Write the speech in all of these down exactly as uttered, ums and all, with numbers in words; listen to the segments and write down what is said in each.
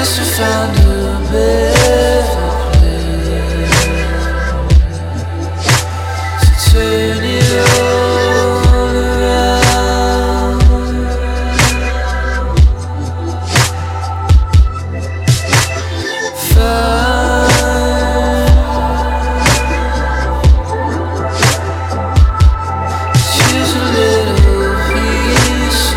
Guess we found a better place to turn it all around. Find choose a little piece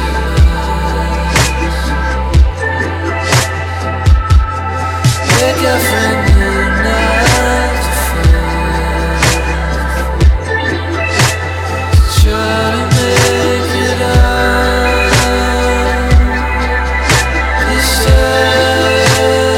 of wake up from the night to fall, try to make it up this day.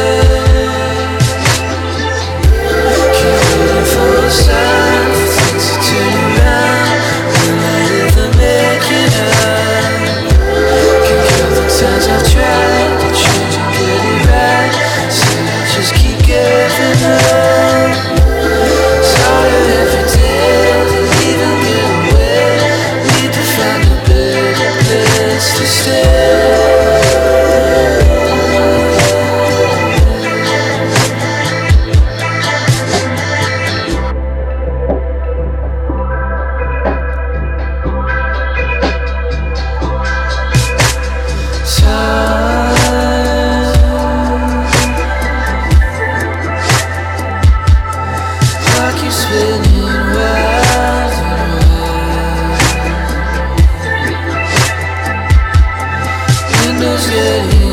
Keep waiting for a sign for things to turn around. Will I ever make it up? Can count the times I've tried to change and get it right. Still I just keep giving up. It's harder every day to leave and get away. Need to find a better place to stay. Clock keeps spinning round and round. Windows getting